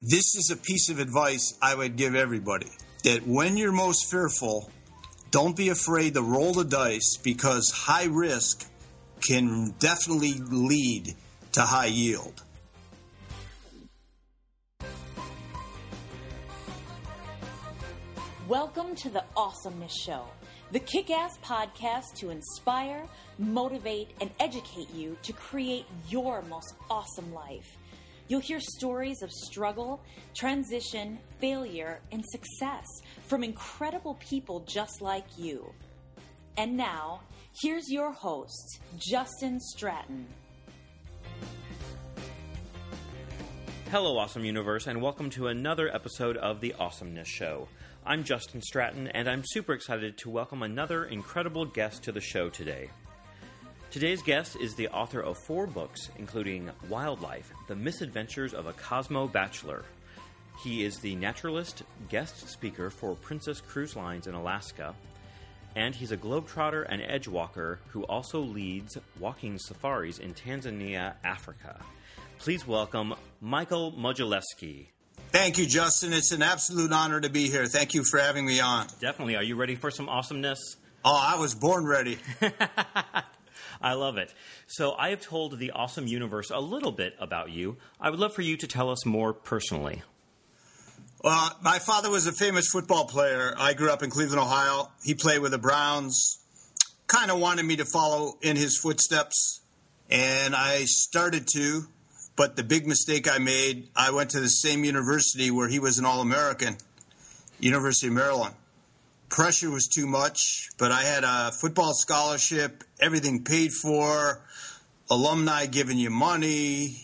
This is a piece of advice I would give everybody, that when you're most fearful, don't be afraid to roll the dice, because high risk can definitely lead to high yield. Welcome to the Awesomeness Show, the kick-ass podcast to inspire, motivate, and educate you to create your most awesome life. You'll hear stories of struggle, transition, failure, and success from incredible people just like you. And now, here's your host, Justin Stratton. Hello, Awesome Universe, and welcome to another episode of The Awesomeness Show. I'm Justin Stratton, and I'm super excited to welcome another incredible guest to the show today. Today's guest is the author of 4 books, including Wildlife, The Misadventures of a Cosmo Bachelor. He is the naturalist guest speaker for Princess Cruise Lines in Alaska, and he's a globetrotter and edge walker who also leads walking safaris in Tanzania, Africa. Please welcome Michael Modzelewski. Thank you, Justin. It's an absolute honor to be here. Thank you for having me on. Definitely. Are you ready for some awesomeness? Oh, I was born ready. I love it. So I have told the Awesome Universe a little bit about you. I would love for you to tell us more personally. Well, my father was a famous football player. I grew up in Cleveland, Ohio. He played with the Browns. Kind of wanted me to follow in his footsteps, and I started to. But the big mistake I made, I went to the same university where he was an All-American, University of Maryland. Pressure was too much, but I had a football scholarship, everything paid for, alumni giving you money,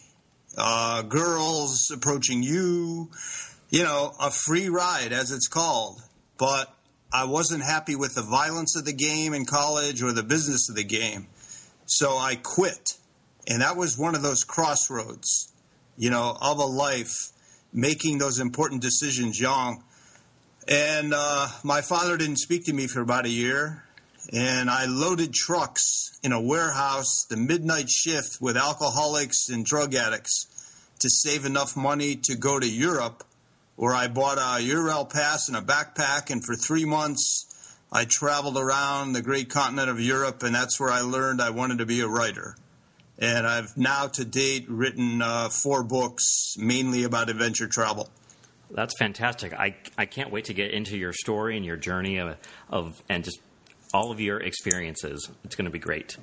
girls approaching you, a free ride, as it's called. But I wasn't happy with the violence of the game in college or the business of the game, so I quit. And that was one of those crossroads, of a life, making those important decisions young. And my father didn't speak to me for about a year, and I loaded trucks in a warehouse, the midnight shift with alcoholics and drug addicts to save enough money to go to Europe, where I bought a Eurail pass and a backpack, and for 3 months I traveled around the great continent of Europe, and that's where I learned I wanted to be a writer. And I've now to date written 4 books, mainly about adventure travel. That's fantastic. I can't wait to get into your story and your journey of and just all of your experiences. It's going to be great.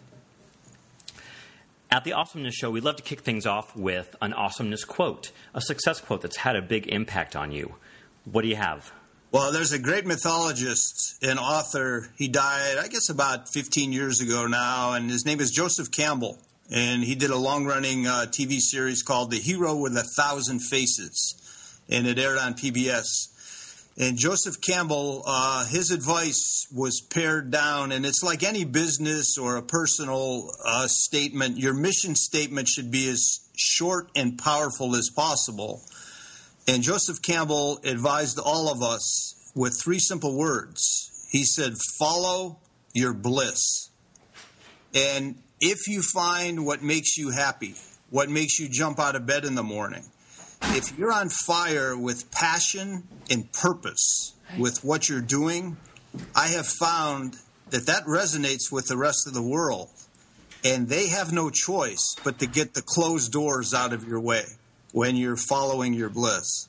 At the Awesomeness Show, we love to kick things off with an awesomeness quote, a success quote that's had a big impact on you. What do you have? Well, there's a great mythologist and author. He died, I guess, about 15 years ago now, and his name is Joseph Campbell. And he did a long-running TV series called The Hero with 1,000 Faces, and it aired on PBS. And Joseph Campbell, his advice was pared down, and it's like any business or a personal statement. Your mission statement should be as short and powerful as possible. And Joseph Campbell advised all of us with 3 simple words. He said, follow your bliss. And if you find what makes you happy, what makes you jump out of bed in the morning, if you're on fire with passion and purpose with what you're doing, I have found that resonates with the rest of the world. And they have no choice but to get the closed doors out of your way when you're following your bliss.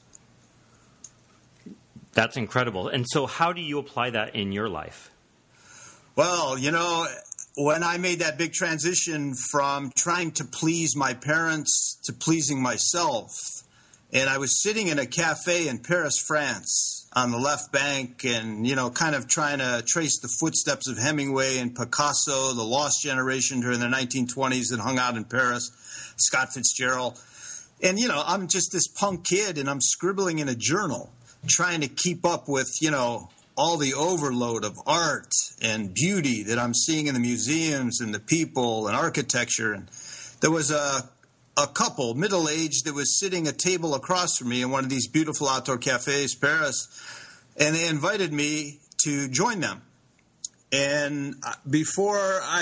That's incredible. And so how do you apply that in your life? Well, when I made that big transition from trying to please my parents to pleasing myself, and I was sitting in a cafe in Paris, France, on the left bank and, kind of trying to trace the footsteps of Hemingway and Picasso, the lost generation during the 1920s that hung out in Paris, Scott Fitzgerald. And, I'm just this punk kid, and I'm scribbling in a journal, trying to keep up with, all the overload of art and beauty that I'm seeing in the museums and the people and architecture. And there was a couple, middle-aged, that was sitting at a table across from me in one of these beautiful outdoor cafes, Paris, and they invited me to join them. And before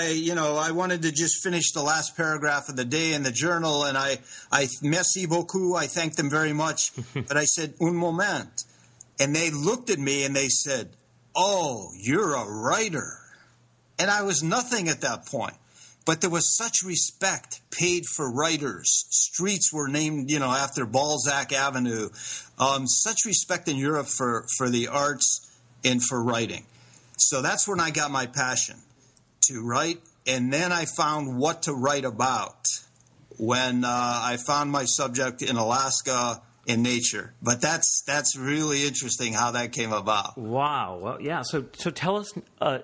I wanted to just finish the last paragraph of the day in the journal, and I merci beaucoup, I thanked them very much. But I said, un moment. And they looked at me and they said, oh, you're a writer. And I was nothing at that point. But there was such respect paid for writers. Streets were named, after Balzac Avenue. Such respect in Europe for the arts and for writing. So that's when I got my passion to write. And then I found what to write about when I found my subject in Alaska in nature. But that's really interesting how that came about. Wow. Well, yeah. So tell us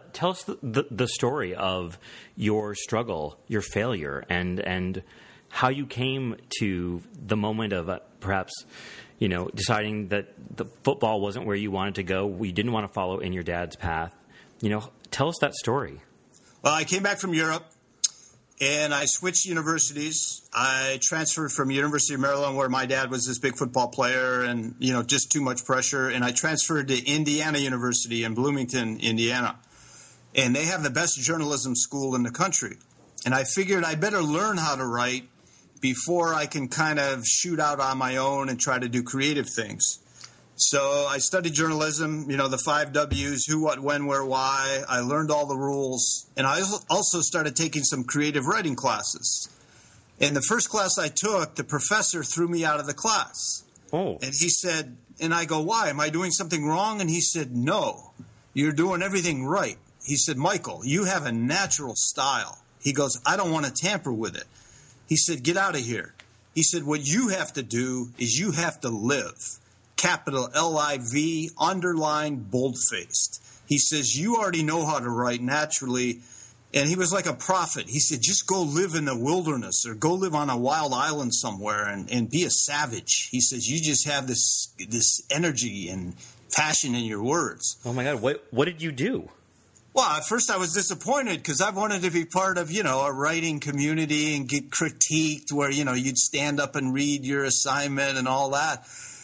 the story of your struggle, your failure, and how you came to the moment of perhaps, deciding that the football wasn't where you wanted to go. You didn't want to follow in your dad's path. Tell us that story. Well, I came back from Europe. And I switched universities. I transferred from University of Maryland, where my dad was this big football player, and, just too much pressure. And I transferred to Indiana University in Bloomington, Indiana. And they have the best journalism school in the country. And I figured I better learn how to write before I can kind of shoot out on my own and try to do creative things. So I studied journalism, the 5 W's, who, what, when, where, why. I learned all the rules. And I also started taking some creative writing classes. And the first class I took, the professor threw me out of the class. Oh. And he said, and I go, why? Am I doing something wrong? And he said, no, you're doing everything right. He said, Michael, you have a natural style. He goes, I don't want to tamper with it. He said, get out of here. He said, what you have to do is you have to live. Capital L-I-V, underlined, bold-faced. He says, you already know how to write naturally. And he was like a prophet. He said, just go live in the wilderness or go live on a wild island somewhere and be a savage. He says, you just have this energy and passion in your words. Oh, my God. What did you do? Well, at first I was disappointed because I wanted to be part of, a writing community and get critiqued where, you'd stand up and read your assignment and all that.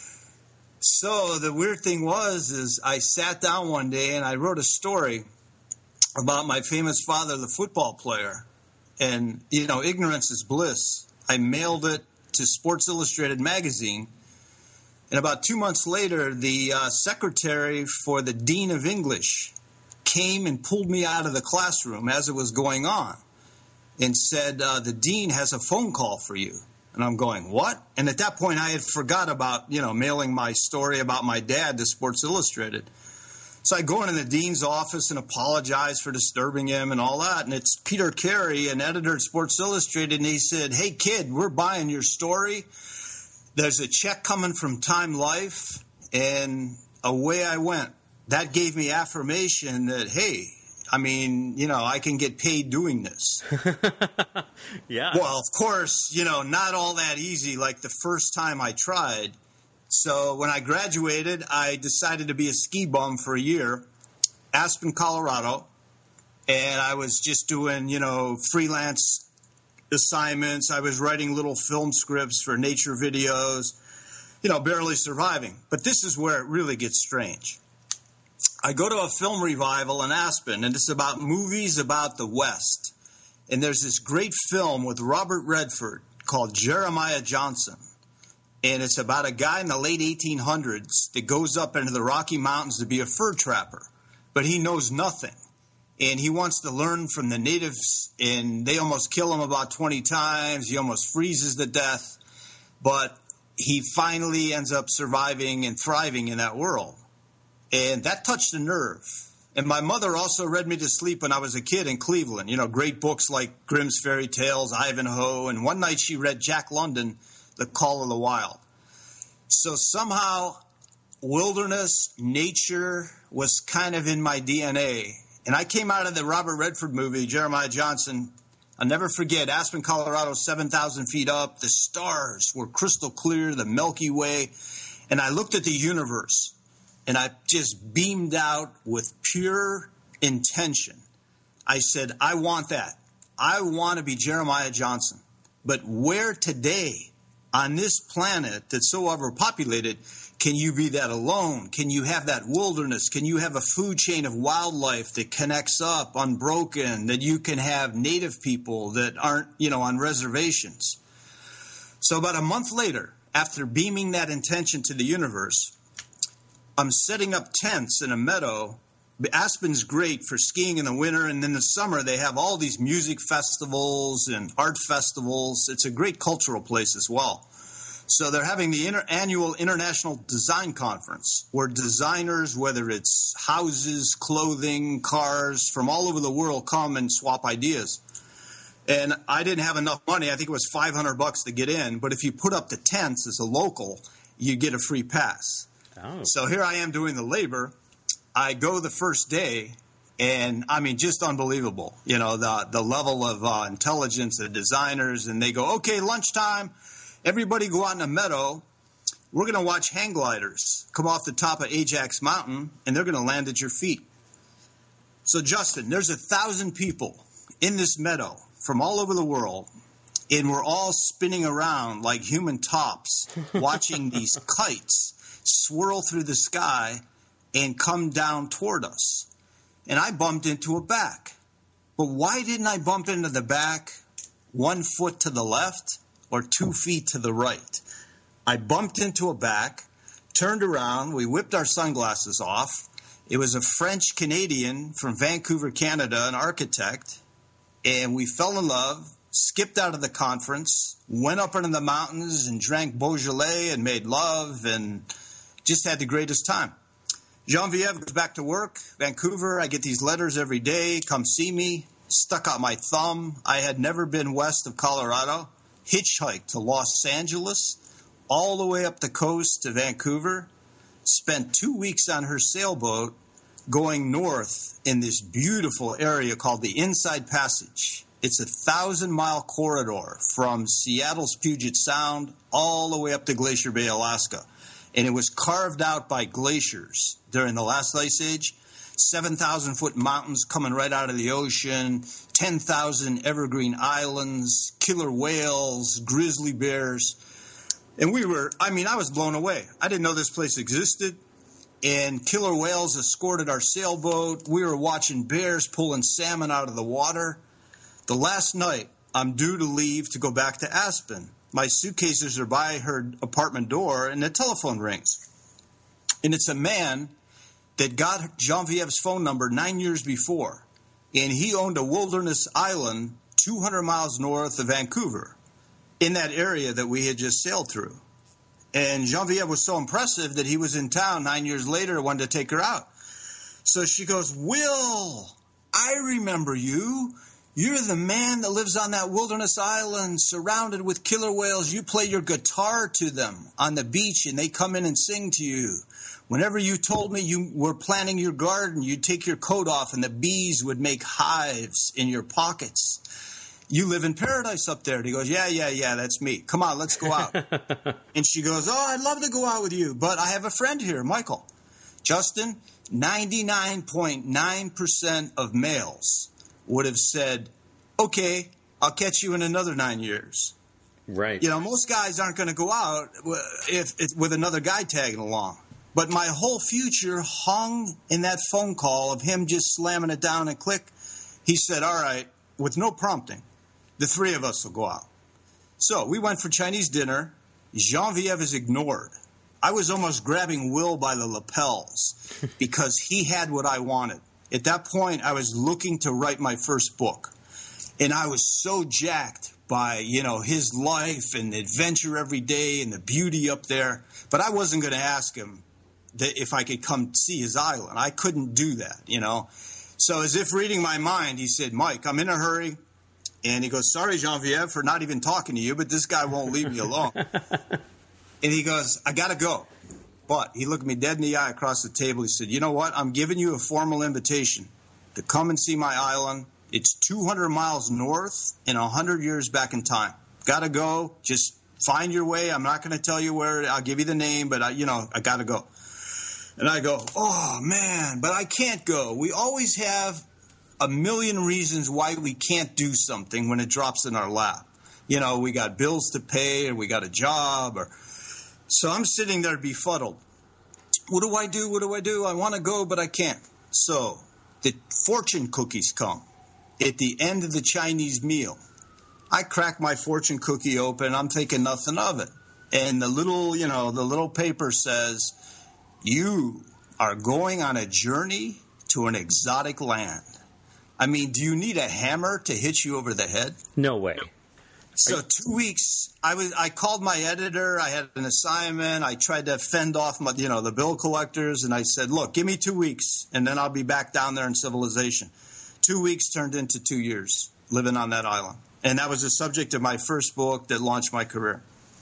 So the weird thing was I sat down one day and I wrote a story about my famous father, the football player. And, ignorance is bliss. I mailed it to Sports Illustrated magazine. And about 2 months later, the secretary for the dean of English came and pulled me out of the classroom as it was going on and said, the dean has a phone call for you. And I'm going, what? And at that point, I had forgot about, mailing my story about my dad to Sports Illustrated. So I go into the dean's office and apologize for disturbing him and all that. And it's Peter Carey, an editor at Sports Illustrated. And he said, hey, kid, we're buying your story. There's a check coming from Time Life. And away I went. That gave me affirmation that, hey, I can get paid doing this. Yeah. Well, of course, not all that easy like the first time I tried. So when I graduated, I decided to be a ski bum for a year, Aspen, Colorado. And I was just doing, freelance assignments. I was writing little film scripts for nature videos, barely surviving. But this is where it really gets strange. I go to a film revival in Aspen, and it's about movies about the West. And there's this great film with Robert Redford called Jeremiah Johnson. And it's about a guy in the late 1800s that goes up into the Rocky Mountains to be a fur trapper. But he knows nothing. And he wants to learn from the natives, and they almost kill him about 20 times. He almost freezes to death. But he finally ends up surviving and thriving in that world. And that touched a nerve. And my mother also read me to sleep when I was a kid in Cleveland. Great books like Grimm's Fairy Tales, Ivanhoe. And one night she read Jack London, The Call of the Wild. So somehow wilderness, nature was kind of in my DNA. And I came out of the Robert Redford movie, Jeremiah Johnson. I'll never forget, Aspen, Colorado, 7,000 feet up. The stars were crystal clear, the Milky Way. And I looked at the universe. And I just beamed out with pure intention. I said, I want that. I want to be Jeremiah Johnson. But where today on this planet that's so overpopulated, can you be that alone? Can you have that wilderness? Can you have a food chain of wildlife that connects up unbroken, that you can have native people that aren't, on reservations? So about a month later, after beaming that intention to the universe, I'm setting up tents in a meadow. Aspen's great for skiing in the winter, and in the summer they have all these music festivals and art festivals. It's a great cultural place as well. So they're having the annual International Design Conference, where designers, whether it's houses, clothing, cars, from all over the world come and swap ideas. And I didn't have enough money. I think it was $500 to get in. But if you put up the tents as a local, you get a free pass. Oh. So here I am doing the labor. I go the first day, and just unbelievable. The level of intelligence, the designers, and they go, okay, lunchtime. Everybody go out in the meadow. We're going to watch hang gliders come off the top of Ajax Mountain, and they're going to land at your feet. So, Justin, there's 1,000 people in this meadow from all over the world, and we're all spinning around like human tops, watching these kites swirl through the sky and come down toward us. And I bumped into a back. But why didn't I bump into the back 1 foot to the left or 2 feet to the right? I bumped into a back, turned around, we whipped our sunglasses off. It was a French-Canadian from Vancouver, Canada, an architect, and we fell in love, skipped out of the conference, went up into the mountains and drank Beaujolais and made love and just had the greatest time. Genevieve goes back to work, Vancouver. I get these letters every day, come see me, stuck out my thumb. I had never been west of Colorado, hitchhiked to Los Angeles, all the way up the coast to Vancouver, spent 2 weeks on her sailboat going north in this beautiful area called the Inside Passage. It's a 1,000-mile corridor from Seattle's Puget Sound all the way up to Glacier Bay, Alaska. And it was carved out by glaciers during the last ice age. 7,000-foot mountains coming right out of the ocean, 10,000 evergreen islands, killer whales, grizzly bears. And I was blown away. I didn't know this place existed. And killer whales escorted our sailboat. We were watching bears pulling salmon out of the water. The last night, I'm due to leave to go back to Aspen. My suitcases are by her apartment door, and the telephone rings. And it's a man that got Genevieve's phone number 9 years before. And he owned a wilderness island 200 miles north of Vancouver in that area that we had just sailed through. And Genevieve was so impressive that he was in town 9 years later, wanted to take her out. So she goes, Will, I remember you. You're the man that lives on that wilderness island surrounded with killer whales. You play your guitar to them on the beach, and they come in and sing to you. Whenever you told me you were planting your garden, you'd take your coat off, and the bees would make hives in your pockets. You live in paradise up there. And he goes, yeah, that's me. Come on, let's go out. And she goes, I'd love to go out with you, but I have a friend here, Michael. Justin, 99.9% of males would have said, okay, I'll catch you in another 9 years. Right. Most guys aren't going to go out with another guy tagging along. But my whole future hung in that phone call of him just slamming it down and click. He said, all right, with no prompting, the three of us will go out. So we went for Chinese dinner. Genevieve is ignored. I was almost grabbing Will by the lapels because he had what I wanted. At that point, I was looking to write my first book. And I was so jacked by, his life and adventure every day and the beauty up there. But I wasn't going to ask him if I could come see his island. I couldn't do that, So as if reading my mind, he said, Mike, I'm in a hurry. And he goes, sorry, Genevieve, for not even talking to you, but this guy won't leave me alone. And he goes, I got to go. But he looked me dead in the eye across the table. He said, you know what? I'm giving you a formal invitation to come and see my island. It's 200 miles north and 100 years back in time. Got to go. Just find your way. I'm not going to tell you where. I'll give you the name, but I got to go. And I go, oh, man, but I can't go. We always have a million reasons why we can't do something when it drops in our lap. You know, we got bills to pay, or we got a job, so I'm sitting there befuddled. What do I do? What do I do? I want to go, but I can't. So the fortune cookies come at the end of the Chinese meal. I crack my fortune cookie open. I'm thinking nothing of it. And the little paper says, you are going on a journey to an exotic land. I mean, do you need a hammer to hit you over the head? No way. So 2 weeks, I called my editor. I had an assignment. I tried to fend off the bill collectors, and I said, look, give me 2 weeks, and then I'll be back down there in civilization. 2 weeks turned into 2 years living on that island. And that was the subject of my first book that launched my career.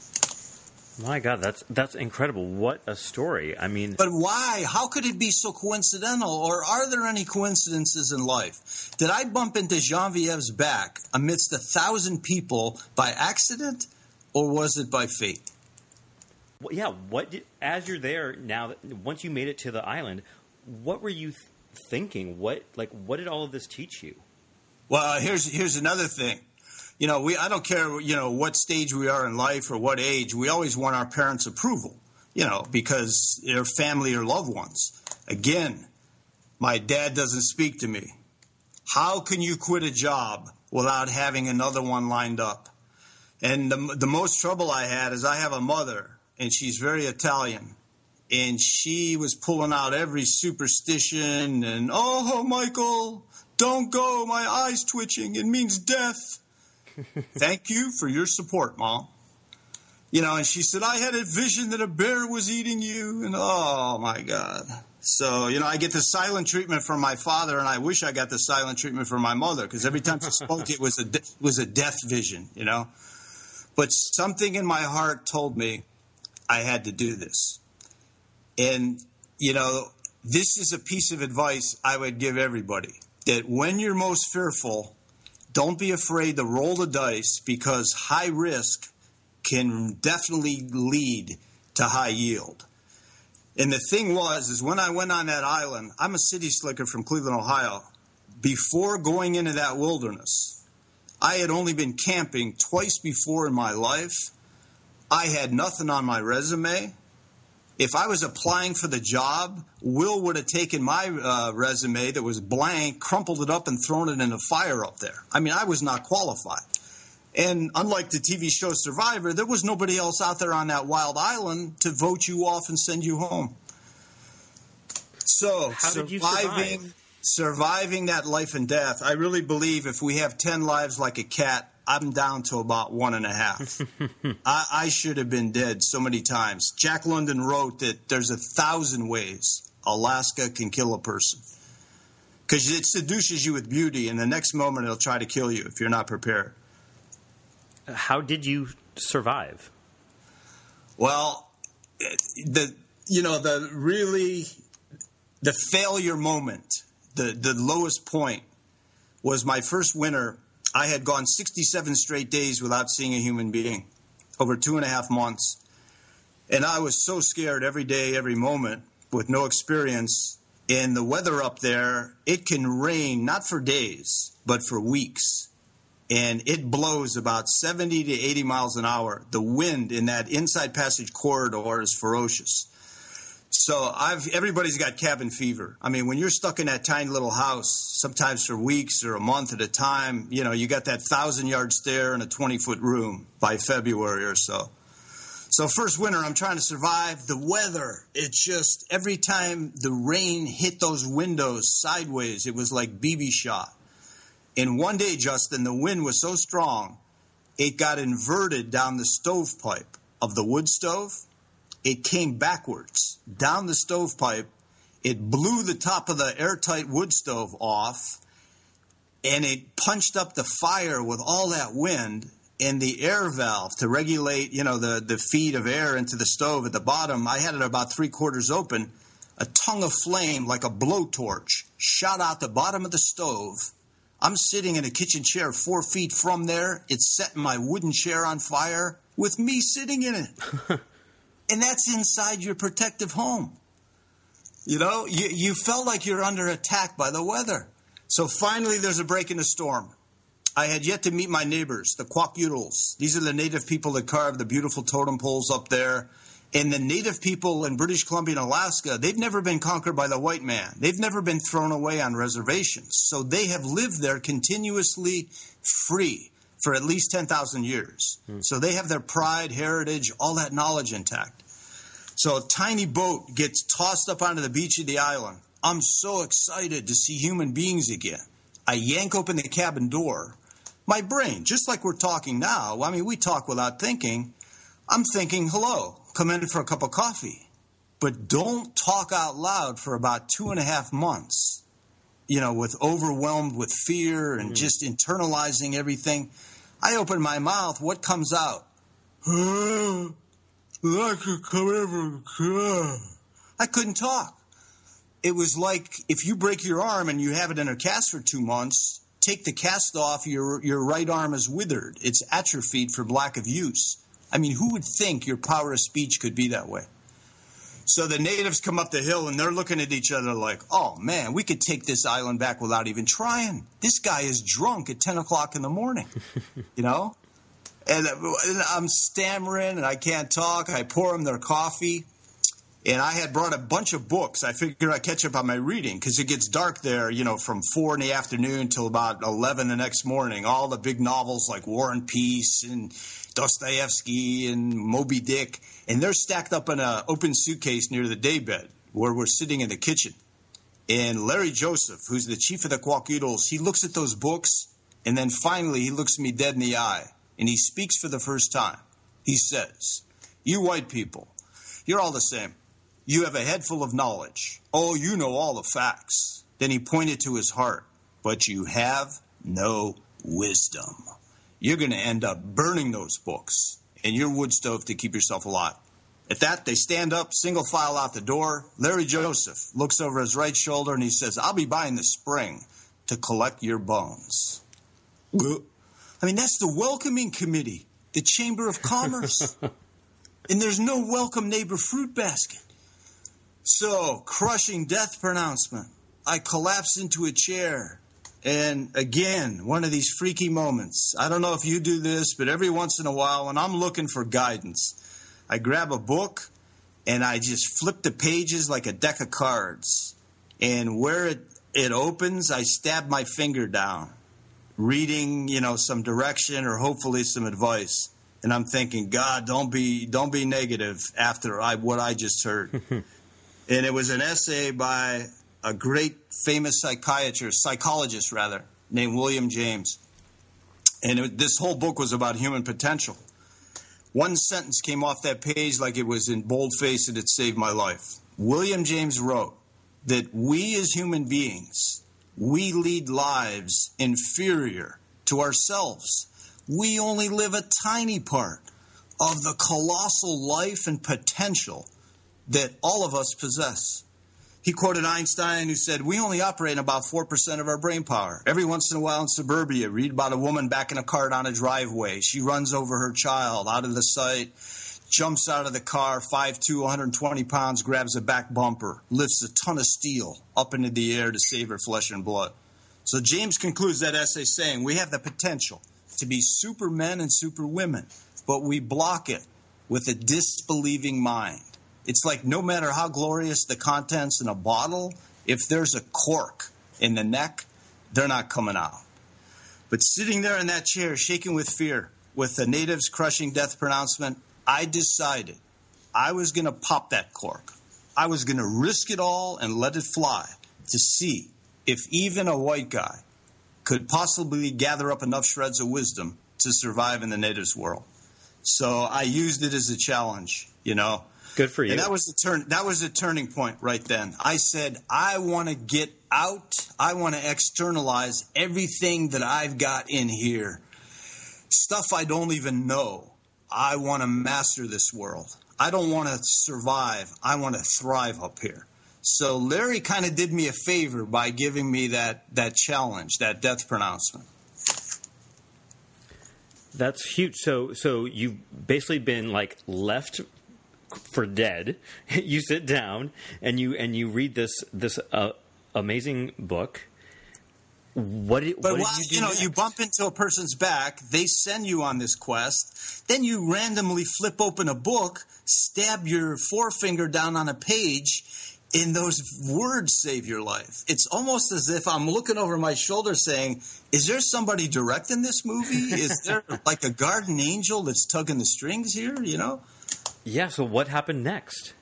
My God, that's incredible. What a story. I mean... But why? How could it be so coincidental? Or are there any coincidences in life? Did I bump into Genevieve's back amidst 1,000 people by accident? Or was it by fate? Well, yeah, as you're there now, once you made it to the island, what were you thinking? What did all of this teach you? Well, here's another thing. You know, I don't care, what stage we are in life or what age. We always want our parents' approval, because they're family or loved ones. Again, my dad doesn't speak to me. How can you quit a job without having another one lined up? And the most trouble I had is I have a mother, and she's very Italian. And she was pulling out every superstition and, oh, Michael, don't go. My eye's twitching. It means death. Thank you for your support, Mom. And she said, I had a vision that a bear was eating you. And oh, my God. So, I get the silent treatment from my father, and I wish I got the silent treatment from my mother, because every time she spoke, it was a death vision, But something in my heart told me I had to do this. And, this is a piece of advice I would give everybody, that when you're most fearful, don't be afraid to roll the dice, because high risk can definitely lead to high yield. And the thing is when I went on that island, I'm a city slicker from Cleveland, Ohio. Before going into that wilderness, I had only been camping twice before in my life. I had nothing on my resume. If I was applying for the job, Will would have taken my resume that was blank, crumpled it up, and thrown it in a fire up there. I mean, I was not qualified. And unlike the TV show Survivor, there was nobody else out there on that wild island to vote you off and send you home. So, how did you surviving that life and death, I really believe if we have 10 lives like a cat, I'm down to about 1.5. I should have been dead so many times. Jack London wrote that there's 1,000 ways Alaska can kill a person, because it seduces you with beauty, and the next moment it'll try to kill you if you're not prepared. How did you survive? Well, the failure moment, the lowest point was my first winter. I had gone 67 straight days without seeing a human being, over 2.5 months. And I was so scared every day, every moment, with no experience. And the weather up there, it can rain, not for days, but for weeks. And it blows about 70 to 80 miles an hour. The wind in that inside passage corridor is ferocious. So everybody's got cabin fever. I mean, when you're stuck in that tiny little house, sometimes for weeks or a month at a time, you got that 1,000-yard stare in a 20-foot room by February or so. So first winter, I'm trying to survive. The weather, it's just every time the rain hit those windows sideways, it was like BB shot. And one day, Justin, the wind was so strong, it got inverted down the stovepipe of the wood stove. It came backwards down the stovepipe. It blew the top of the airtight wood stove off, and it punched up the fire with all that wind. And the air valve to regulate, the feed of air into the stove at the bottom, I had it about 3/4 open. A tongue of flame, like a blowtorch, shot out the bottom of the stove. I'm sitting in a kitchen chair 4 feet from there. It's setting my wooden chair on fire with me sitting in it. And that's inside your protective home. You felt like you're under attack by the weather. So finally there's a break in the storm. I had yet to meet my neighbors, the Kwakiutls. These are the native people that carve the beautiful totem poles up there. And the native people in British Columbia and Alaska, they've never been conquered by the white man. They've never been thrown away on reservations. So they have lived there continuously free for at least 10,000 years. So they have their pride, heritage, all that knowledge intact. So a tiny boat gets tossed up onto the beach of the island. I'm so excited to see human beings again. I yank open the cabin door. My brain, just like we're talking now, I mean, we talk without thinking. I'm thinking, hello, come in for a cup of coffee. But don't talk out loud for about 2.5 months, with overwhelmed with fear and just internalizing everything. I open my mouth. What comes out? I couldn't talk. It was like if you break your arm and you have it in a cast for 2 months, take the cast off, your right arm is withered. It's atrophied for lack of use. I mean, who would think your power of speech could be that way? So the natives come up the hill, and they're looking at each other like, oh, man, we could take this island back without even trying. This guy is drunk at 10 o'clock in the morning, And I'm stammering, and I can't talk. I pour them their coffee. And I had brought a bunch of books. I figured I'd catch up on my reading because it gets dark there, from 4 in the afternoon till about 11 the next morning. All the big novels like War and Peace and Dostoevsky and Moby Dick. And they're stacked up in an open suitcase near the daybed where we're sitting in the kitchen. And Larry Joseph, who's the chief of the Kwakiutls, he looks at those books, and then finally he looks me dead in the eye, and he speaks for the first time. He says, "You white people, you're all the same. You have a head full of knowledge. Oh, you know all the facts." Then he pointed to his heart. "But you have no wisdom. You're going to end up burning those books and your wood stove to keep yourself alive." At that, they stand up, single file out the door. Larry Joseph looks over his right shoulder and he says, "I'll be by in the spring to collect your bones." I mean, that's the welcoming committee, the Chamber of Commerce. And there's no welcome neighbor fruit basket. So, crushing death pronouncement. I collapse into a chair. And again, one of these freaky moments. I don't know if you do this, but every once in a while, when I'm looking for guidance, I grab a book and I just flip the pages like a deck of cards. And where it opens, I stab my finger down, reading, some direction or hopefully some advice. And I'm thinking, God, don't be negative after what I just heard. And it was an essay by a great famous psychologist, named William James. And this whole book was about human potential. One sentence came off that page like it was in boldface, and it saved my life. William James wrote that we as human beings, we lead lives inferior to ourselves. We only live a tiny part of the colossal life and potential that all of us possess. He quoted Einstein, who said, "We only operate in about 4% of our brain power. Every once in a while in suburbia, read about a woman backing a cart on a driveway. She runs over her child out of the sight, jumps out of the car, 5'2", 120 pounds, grabs a back bumper, lifts a ton of steel up into the air to save her flesh and blood." So James concludes that essay saying, we have the potential to be supermen and superwomen, but we block it with a disbelieving mind. It's like no matter how glorious the contents in a bottle, if there's a cork in the neck, they're not coming out. But sitting there in that chair, shaking with fear, with the natives crushing death pronouncement, I decided I was going to pop that cork. I was going to risk it all and let it fly to see if even a white guy could possibly gather up enough shreds of wisdom to survive in the natives' world. So I used it as a challenge, Good for you. And that was the turning point right then. I said, I want to get out. I want to externalize everything that I've got in here. Stuff I don't even know. I want to master this world. I don't want to survive. I want to thrive up here. So Larry kind of did me a favor by giving me that challenge, that death pronouncement. That's huge. So you've basically been left for dead. You sit down and you read this amazing book, What did you do next? You bump into a person's back, they send you on this quest, then you randomly flip open a book, stab your forefinger down on a page, and those words save your life. It's almost as if I'm looking over my shoulder saying, is there somebody directing this movie? Is there like a guardian angel that's tugging the strings here, Yeah, so what happened next?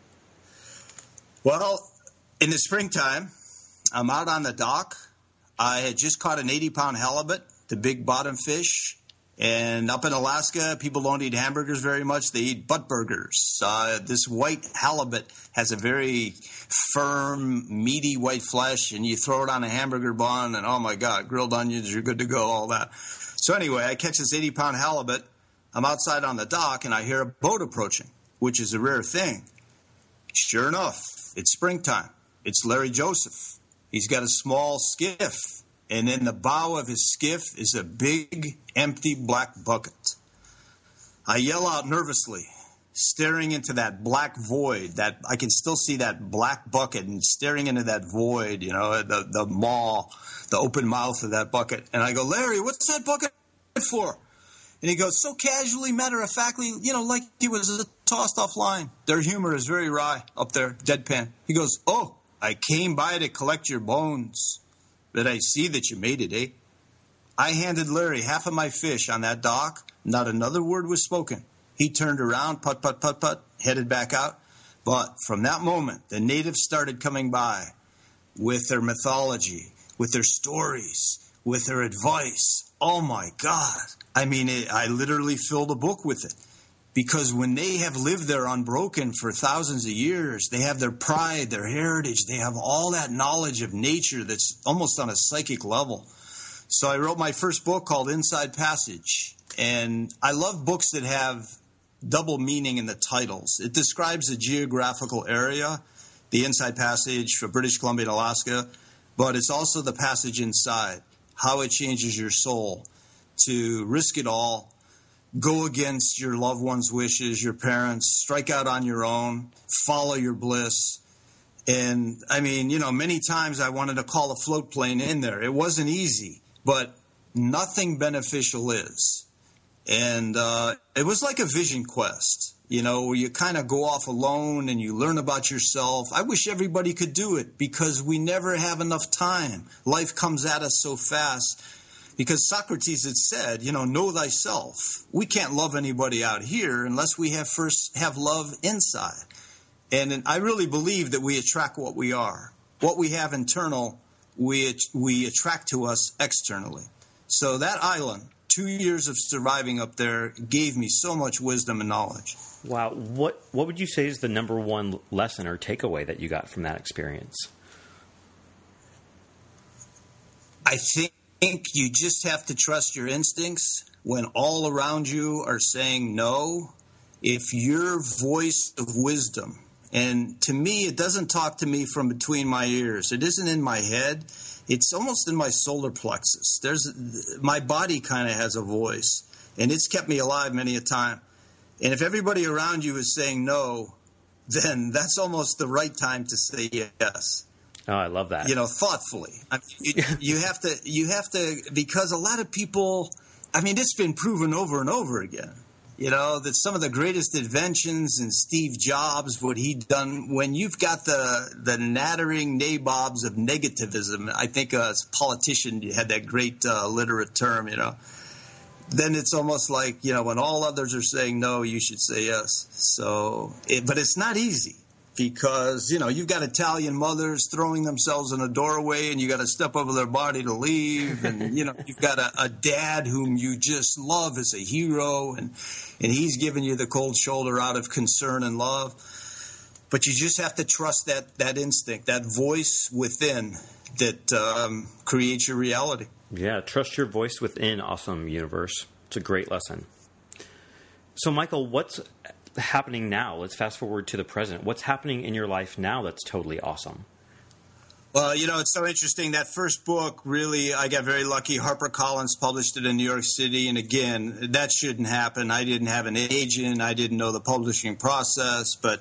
Well, in the springtime, I'm out on the dock. I had just caught an 80-pound halibut, the big bottom fish. And up in Alaska, people don't eat hamburgers very much. They eat butt burgers. This white halibut has a very firm, meaty white flesh, and you throw it on a hamburger bun, and oh, my God, grilled onions, you're good to go, all that. So anyway, I catch this 80-pound halibut. I'm outside on the dock, and I hear a boat approaching, which is a rare thing. Sure enough, it's springtime. It's Larry Joseph. He's got a small skiff, and in the bow of his skiff is a big, empty black bucket. I yell out nervously, staring into that black void. That I can still see that black bucket, and staring into that void, the maw, the open mouth of that bucket. And I go, Larry, what's that bucket for? And he goes, so casually, matter-of-factly, like he was a tossed-off line. Their humor is very wry up there, deadpan. He goes, oh, I came by to collect your bones, but I see that you made it, eh? I handed Larry half of my fish on that dock. Not another word was spoken. He turned around, putt, putt, putt, putt, headed back out. But from that moment, the natives started coming by with their mythology, with their stories, with their advice. Oh, my God. I mean, I literally filled a book with it. Because when they have lived there unbroken for thousands of years, they have their pride, their heritage. They have all that knowledge of nature that's almost on a psychic level. So I wrote my first book called Inside Passage. And I love books that have double meaning in the titles. It describes a geographical area, the Inside Passage for British Columbia and Alaska, but it's also the passage inside, how it changes your soul to risk it all, go against your loved one's wishes, your parents, strike out on your own, follow your bliss. And, I mean, many times I wanted to call a float plane in there. It wasn't easy, but nothing beneficial is. And it was like a vision quest, where you kind of go off alone and you learn about yourself. I wish everybody could do it because we never have enough time. Life comes at us so fast. Because Socrates had said, know thyself. We can't love anybody out here unless we first have love inside. And I really believe that we attract what we are. What we have internal, we attract to us externally. So that island, 2 years of surviving up there, gave me so much wisdom and knowledge. Wow. What would you say is the number one lesson or takeaway that you got from that experience? I think you just have to trust your instincts when all around you are saying no. If your voice of wisdom, and to me, it doesn't talk to me from between my ears. It isn't in my head. It's almost in my solar plexus. My body kind of has a voice, and it's kept me alive many a time. And if everybody around you is saying no, then that's almost the right time to say yes. Oh, I love that. Thoughtfully. You have to, because a lot of people, it's been proven over and over again, that some of the greatest inventions in Steve Jobs, what he'd done, when you've got the nattering nabobs of negativism, I think a politician had that great literate term, then it's almost like, when all others are saying no, you should say yes. But it's not easy. Because, you've got Italian mothers throwing themselves in a doorway and you got to step over their body to leave. And, you've got a dad whom you just love as a hero and he's giving you the cold shoulder out of concern and love. But you just have to trust that instinct, that voice within that creates your reality. Yeah, trust your voice within, Awesome Universe. It's a great lesson. So, Michael, what's happening now? Let's fast forward to the present. What's happening in your life now that's totally awesome? Well, it's so interesting. That first book, really, I got very lucky. HarperCollins published it in New York City. And again, that shouldn't happen. I didn't have an agent. I didn't know the publishing process. But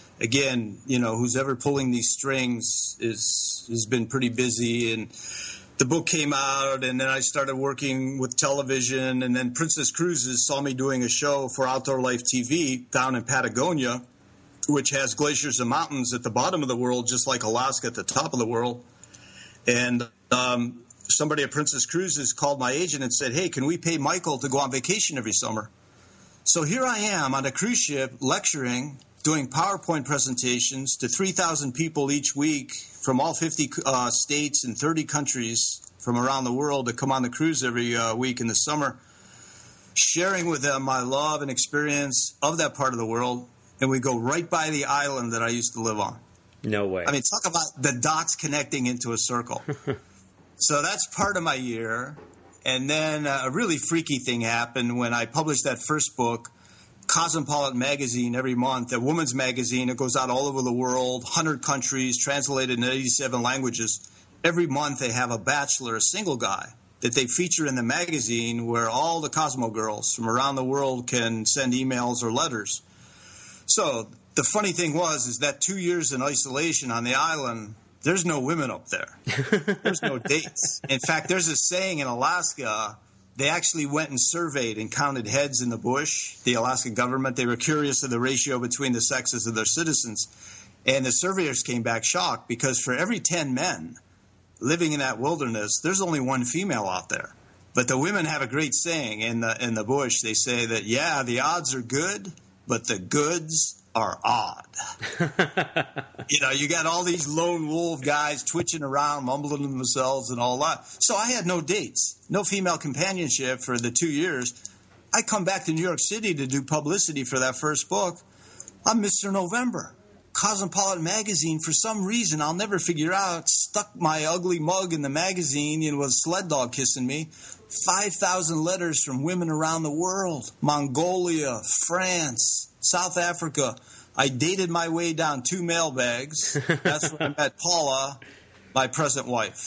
again, who's ever pulling these strings has been pretty busy. And the book came out, and then I started working with television, and then Princess Cruises saw me doing a show for Outdoor Life TV down in Patagonia, which has glaciers and mountains at the bottom of the world, just like Alaska at the top of the world. And somebody at Princess Cruises called my agent and said, hey, can we pay Michael to go on vacation every summer? So here I am on a cruise ship lecturing, doing PowerPoint presentations to 3,000 people each week from all 50 states and 30 countries from around the world to come on the cruise every week in the summer, sharing with them my love and experience of that part of the world. And we go right by the island that I used to live on. No way. I mean, talk about the dots connecting into a circle. So that's part of my year. And then a really freaky thing happened when I published that first book. Cosmopolitan magazine every month, a woman's magazine. It goes out all over the world, 100 countries, translated in 87 languages. Every month they have a bachelor, a single guy, that they feature in the magazine where all the Cosmo girls from around the world can send emails or letters. So the funny thing is that 2 years in isolation on the island, there's no women up there. There's no dates. In fact, there's a saying in Alaska. They actually went and surveyed and counted heads in the bush, the Alaska government. They were curious of the ratio between the sexes of their citizens. And the surveyors came back shocked because for every 10 men living in that wilderness, there's only one female out there. But the women have a great saying in the bush. They say that, yeah, the odds are good, but the goods are odd. You got all these lone wolf guys twitching around, mumbling to themselves and all that. So I had no dates, no female companionship for the 2 years. I come back to New York City to do publicity for that first book. I'm Mr. November. Cosmopolitan magazine, for some reason, I'll never figure out, stuck my ugly mug in the magazine and was sled dog kissing me. 5,000 letters from women around the world. Mongolia, France, South Africa. I dated my way down 2 mailbags. That's when I met Paula, my present wife.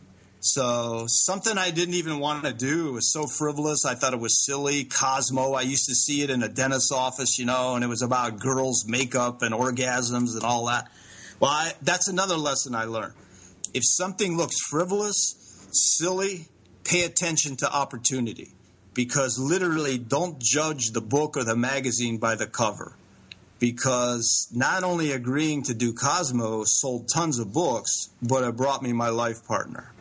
So something I didn't even want to do. It was so frivolous. I thought it was silly. Cosmo, I used to see it in a dentist's office, and it was about girls' makeup and orgasms and all that. Well, that's another lesson I learned. If something looks frivolous, silly, pay attention to opportunity. Because literally don't judge the book or the magazine by the cover. Because not only agreeing to do Cosmo sold tons of books, but it brought me my life partner.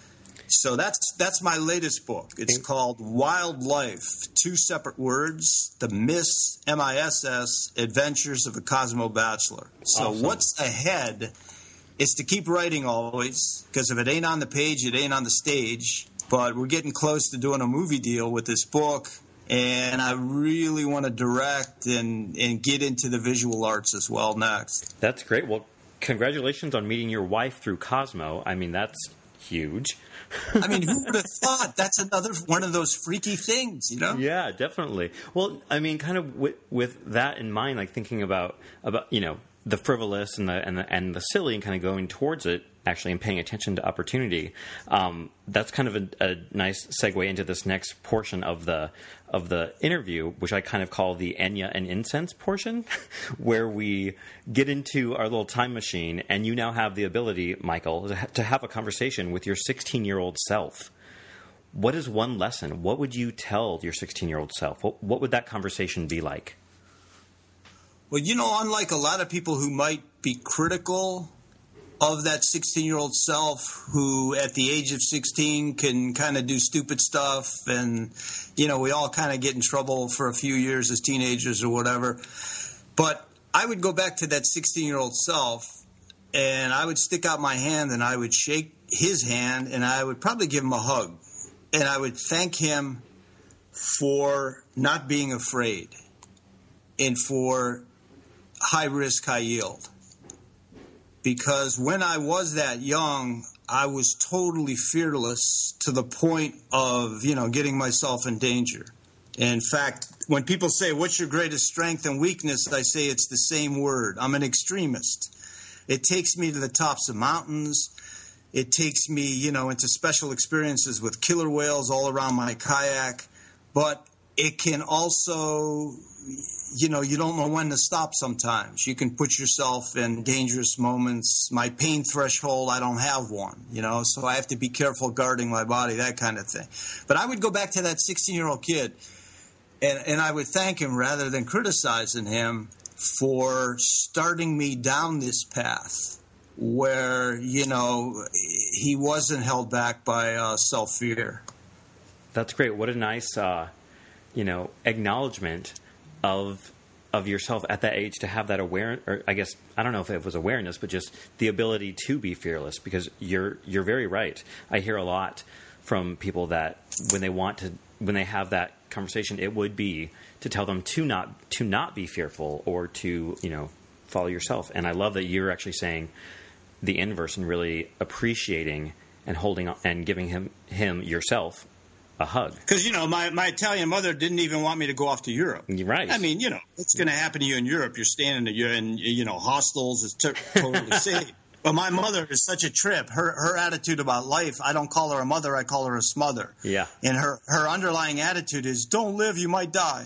So that's my latest book. It's called Wild Life, 2 separate words, The Miss, M-I-S-S, Adventures of a Cosmo Bachelor. So awesome. What's ahead is to keep writing always, because if it ain't on the page, it ain't on the stage. But we're getting close to doing a movie deal with this book, and I really want to direct and get into the visual arts as well next. That's great. Well, congratulations on meeting your wife through Cosmo. I mean, that's huge. I mean, who would have thought? That's another one of those freaky things, Yeah, definitely. Well, I mean, kind of with that in mind, like thinking about the frivolous and the silly, and kind of going towards it actually and paying attention to opportunity. That's kind of a nice segue into this next portion of the interview, which I kind of call the Enya and Incense portion, where we get into our little time machine, and you now have the ability, Michael, to have a conversation with your 16-year-old self. What is one lesson? What would you tell your 16-year-old self? What would that conversation be like? Well, unlike a lot of people who might be critical of that 16-year-old self who at the age of 16 can kind of do stupid stuff, and, we all kind of get in trouble for a few years as teenagers or whatever. But I would go back to that 16-year-old self, and I would stick out my hand, and I would shake his hand, and I would probably give him a hug. And I would thank him for not being afraid and for high risk, high yield. Because when I was that young, I was totally fearless to the point of, getting myself in danger. In fact, when people say, what's your greatest strength and weakness, I say it's the same word. I'm an extremist. It takes me to the tops of mountains. It takes me, into special experiences with killer whales all around my kayak. But it can also, you don't know when to stop sometimes. You can put yourself in dangerous moments. My pain threshold, I don't have one, so I have to be careful guarding my body, that kind of thing. But I would go back to that 16-year-old kid, and I would thank him rather than criticizing him for starting me down this path where, he wasn't held back by self-fear. That's great. What a nice, acknowledgement of yourself at that age to have that awareness, or I guess, I don't know if it was awareness, but just the ability to be fearless, because you're very right. I hear a lot from people that when they have that conversation, it would be to tell them to not be fearful or to, follow yourself. And I love that you're actually saying the inverse and really appreciating and holding and giving him yourself a hug. Because, my Italian mother didn't even want me to go off to Europe. Right. I mean, what's going to happen to you in Europe? You're standing in hostels. It's totally safe. But my mother is such a trip. Her attitude about life, I don't call her a mother, I call her a smother. Yeah. And her underlying attitude is, don't live, you might die.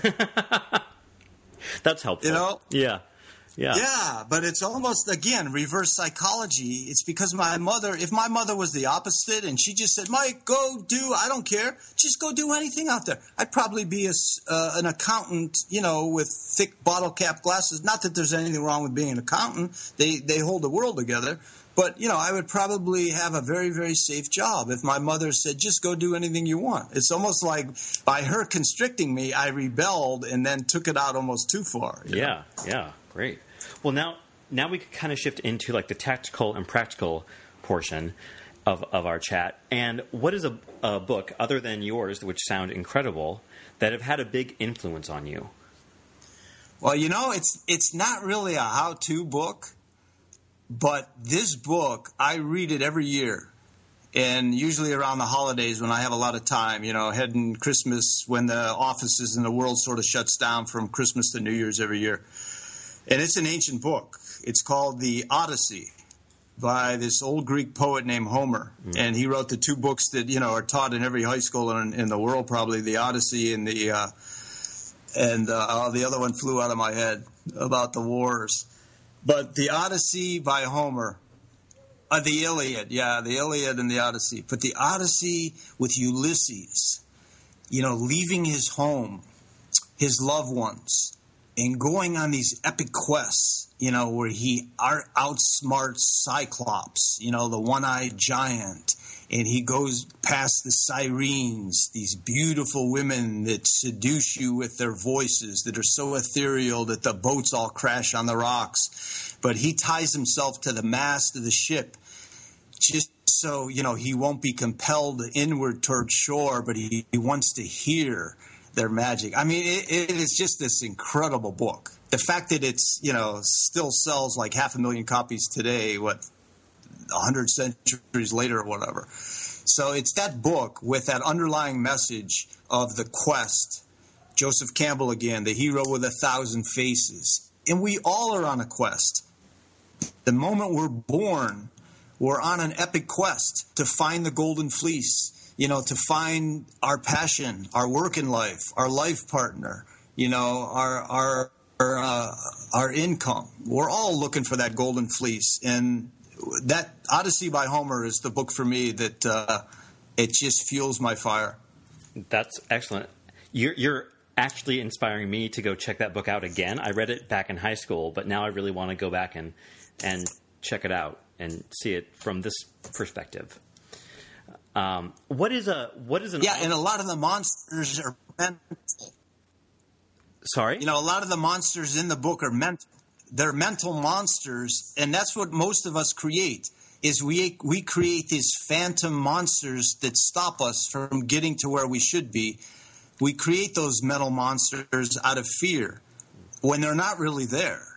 That's helpful. Yeah. Yeah. Yeah, but it's almost, again, reverse psychology. It's because if my mother was the opposite and she just said, Mike, I don't care, just go do anything out there, I'd probably be an accountant, with thick bottle cap glasses. Not that there's anything wrong with being an accountant. They hold the world together. But, I would probably have a very, very safe job if my mother said, just go do anything you want. It's almost like by her constricting me, I rebelled and then took it out almost too far. Yeah, great. Well, now we could kind of shift into like the tactical and practical portion of our chat. And what is a book other than yours, which sound incredible, that have had a big influence on you? Well, it's not really a how-to book, but this book, I read it every year. And usually around the holidays when I have a lot of time, heading Christmas, when the offices in the world sort of shuts down from Christmas to New Year's every year. And it's an ancient book. It's called The Odyssey by this old Greek poet named Homer. Mm. And he wrote the two books that, are taught in every high school in the world, probably, The Odyssey and the other one flew out of my head about the wars. But The Odyssey by Homer, the Iliad, the Iliad and the Odyssey. But the Odyssey with Ulysses, leaving his home, his loved ones, and going on these epic quests, where he outsmarts Cyclops, the one-eyed giant, and he goes past the sirens, these beautiful women that seduce you with their voices that are so ethereal that the boats all crash on the rocks. But he ties himself to the mast of the ship just so, he won't be compelled inward toward shore, but he wants to hear their magic. I mean, it is just this incredible book. The fact that it's, still sells like 500,000 copies today, 100 centuries later or whatever. So it's that book with that underlying message of the quest. Joseph Campbell again, the hero with 1,000 faces. And we all are on a quest. The moment we're born, we're on an epic quest to find the golden fleece. To find our passion, our work in life, our life partner, our income. We're all looking for that golden fleece. And that Odyssey by Homer is the book for me that it just fuels my fire. That's excellent. You're actually inspiring me to go check that book out again. I read it back in high school, but now I really want to go back and check it out and see it from this perspective. What is an... Yeah, and a lot of the monsters are mental. Sorry? A lot of the monsters in the book are mental. They're mental monsters, and that's what most of us create, is we create these phantom monsters that stop us from getting to where we should be. We create those mental monsters out of fear when they're not really there,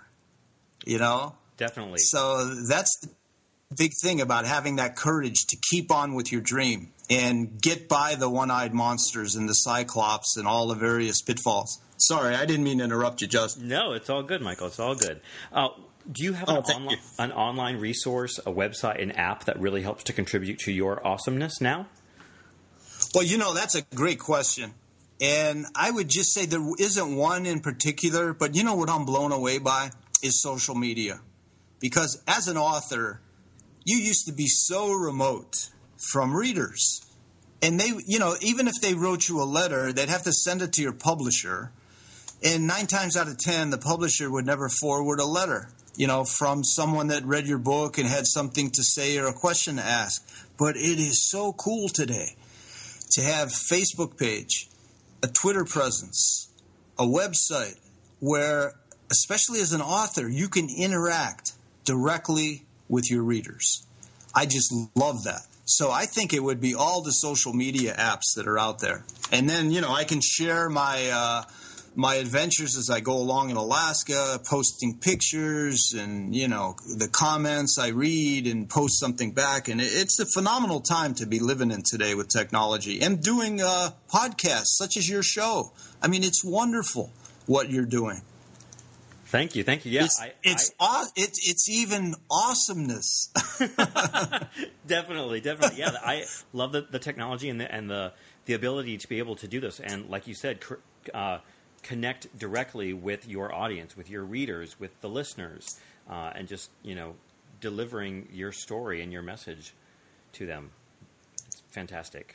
Definitely. So that's the big thing about having that courage to keep on with your dream and get by the one-eyed monsters and the Cyclops and all the various pitfalls. Sorry, I didn't mean to interrupt you, Justin. No, it's all good, Michael. It's all good. Do you have an online resource, a website, an app that really helps to contribute to your awesomeness now? Well, that's a great question. And I would just say there isn't one in particular, but you know what I'm blown away by is social media. Because as an author, you used to be so remote from readers. And they, you know, even if they wrote you a letter, they'd have to send it to your publisher. And 9 times out of 10, the publisher would never forward a letter, you know, from someone that read your book and had something to say or a question to ask. But it is so cool today to have a Facebook page, a Twitter presence, a website where, especially as an author, you can interact directly with your readers. I just love that. So I think it would be all the social media apps that are out there. And then, you know, I can share my my adventures as I go along in Alaska, posting pictures and, you know, the comments I read and post something back. And it's a phenomenal time to be living in today with technology and doing podcasts such as your show. I mean, it's wonderful what you're doing. Thank you. Yeah, it's even awesomeness. Definitely. Yeah, I love the technology and the ability to be able to do this. And like you said, connect directly with your audience, with your readers, with the listeners, and just, you know, delivering your story and your message to them. It's fantastic.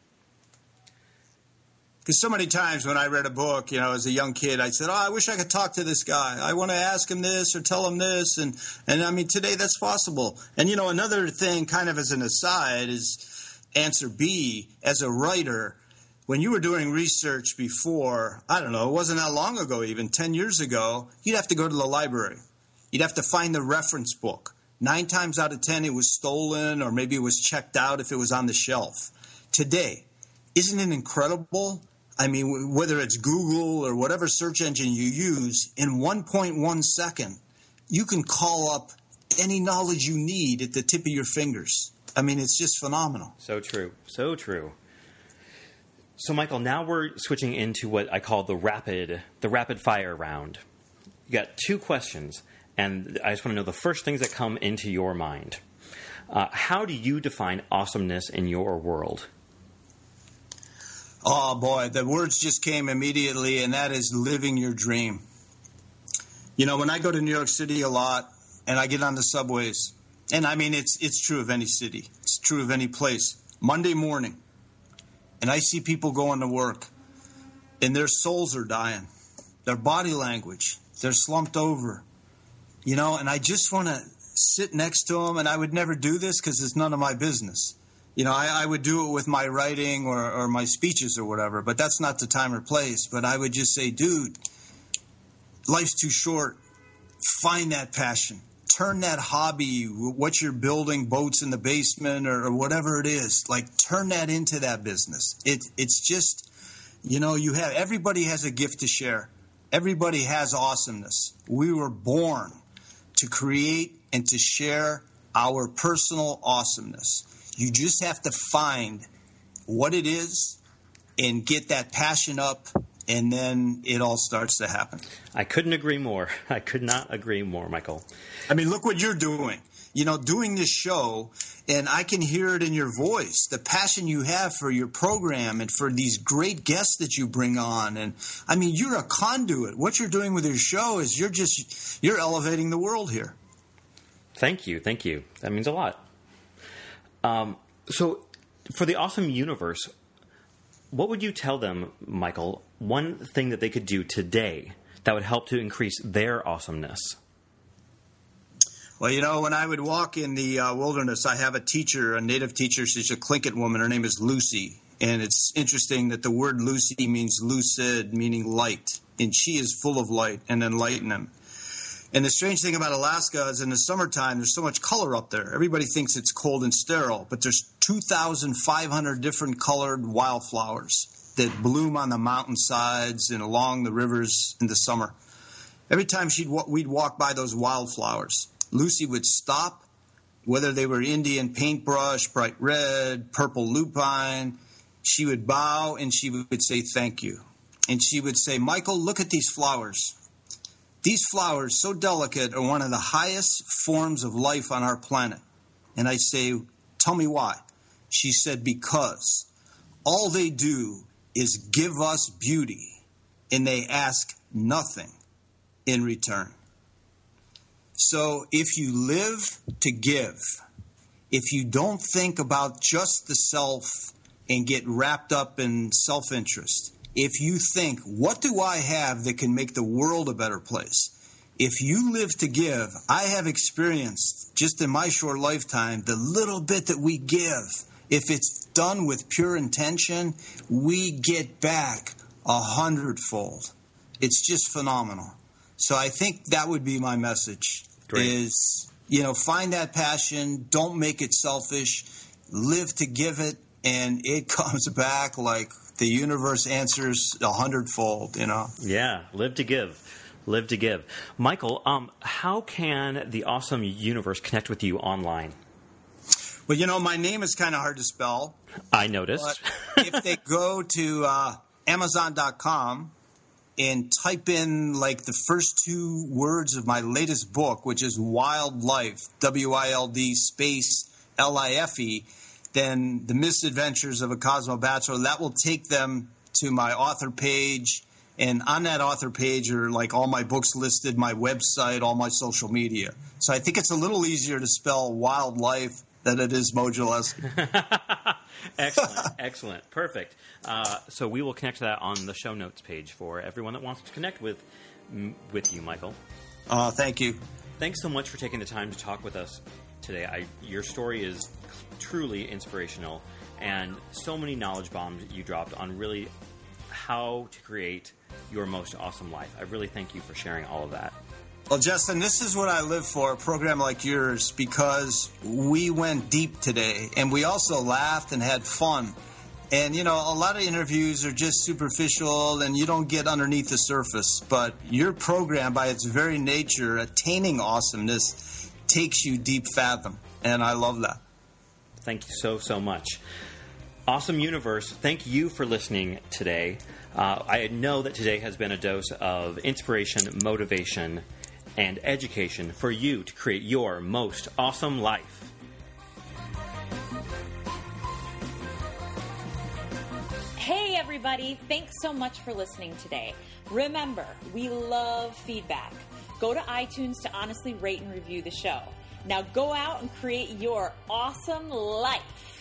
Because so many times when I read a book, you know, as a young kid, I said, I wish I could talk to this guy. I want to ask him this or tell him this. And I mean, today that's possible. And, you know, another thing kind of as an aside is answer B. As a writer, when you were doing research before, I don't know, it wasn't that long ago, even 10 years ago, you'd have to go to the library. You'd have to find the reference book. 9 times out of 10, it was stolen or maybe it was checked out if it was on the shelf. Today, isn't it incredible? I mean, whether it's Google or whatever search engine you use, in 1.1 second, you can call up any knowledge you need at the tip of your fingers. I mean, it's just phenomenal. So true. So, Michael, now we're switching into what I call the rapid fire round. You got 2 questions, and I just want to know the first things that come into your mind. How do you define awesomeness in your world? Oh, boy, the words just came immediately, and that is living your dream. You know, when I go to New York City a lot, and I get on the subways, and I mean, it's true of any city. It's true of any place. Monday morning, and I see people going to work, and their souls are dying. Their body language, they're slumped over. You know, and I just want to sit next to them, and I would never do this because it's none of my business. You know, I would do it with my writing or my speeches or whatever, but that's not the time or place. But I would just say, dude, life's too short. Find that passion. Turn that hobby, what you're building, boats in the basement or whatever it is, like turn that into that business. It's just, you know, everybody has a gift to share. Everybody has awesomeness. We were born to create and to share our personal awesomeness. You just have to find what it is and get that passion up, and then it all starts to happen. I couldn't agree more. I could not agree more, Michael. I mean, look what you're doing. You know, doing this show, and I can hear it in your voice, the passion you have for your program and for these great guests that you bring on. And, I mean, you're a conduit. What you're doing with your show is you're elevating the world here. Thank you. That means a lot. So, for the Awesome Universe, what would you tell them, Michael, one thing that they could do today that would help to increase their awesomeness? Well, you know, when I would walk in the wilderness, I have a teacher, a native teacher. She's a Tlingit woman. Her name is Lucy. And it's interesting that the word Lucy means lucid, meaning light. And she is full of light and enlightenment. And the strange thing about Alaska is in the summertime, there's so much color up there. Everybody thinks it's cold and sterile, but there's 2,500 different colored wildflowers that bloom on the mountainsides and along the rivers in the summer. Every time we'd walk by those wildflowers, Lucy would stop, whether they were Indian paintbrush, bright red, purple lupine. She would bow and she would say, thank you. And she would say, Michael, look at these flowers. These flowers, so delicate, are one of the highest forms of life on our planet. And I say, tell me why. She said, because all they do is give us beauty, and they ask nothing in return. So if you live to give, if you don't think about just the self and get wrapped up in self-interest, if you think, what do I have that can make the world a better place? If you live to give, I have experienced just in my short lifetime, the little bit that we give, if it's done with pure intention, we get back 100-fold. It's just phenomenal. So I think that would be my message. Great. Is, find that passion. Don't make it selfish. Live to give it, and it comes back like the universe answers 100-fold, Yeah, live to give. Live to give. Michael, how can the Awesome Universe connect with you online? Well, my name is kind of hard to spell. I noticed. But if they go to Amazon.com and type in like the first 2 words of my latest book, which is Wild Life, WILD space LIFE, then The Misadventures of a Cosmo Bachelor, that will take them to my author page. And on that author page are like all my books listed, my website, all my social media. So I think it's a little easier to spell Wildlife than it is Mojalesky. Excellent. Perfect. So we will connect to that on the show notes page for everyone that wants to connect with you, Michael. Thank you. Thanks so much for taking the time to talk with us today. Your story is truly inspirational, and so many knowledge bombs you dropped on really how to create your most awesome life. I really thank you for sharing all of that. Well, Justin, this is what I live for, a program like yours, because we went deep today, and we also laughed and had fun. And, a lot of interviews are just superficial, and you don't get underneath the surface. But your program, by its very nature, attaining awesomeness, takes you deep fathom, and I love that. Thank you so much. Awesome Universe, thank you for listening today. I know that today has been a dose of inspiration, motivation, and education for you to create your most awesome life. Hey everybody, thanks so much for listening today. Remember, we love feedback. Go to iTunes to honestly rate and review the show. Now go out and create your awesome life.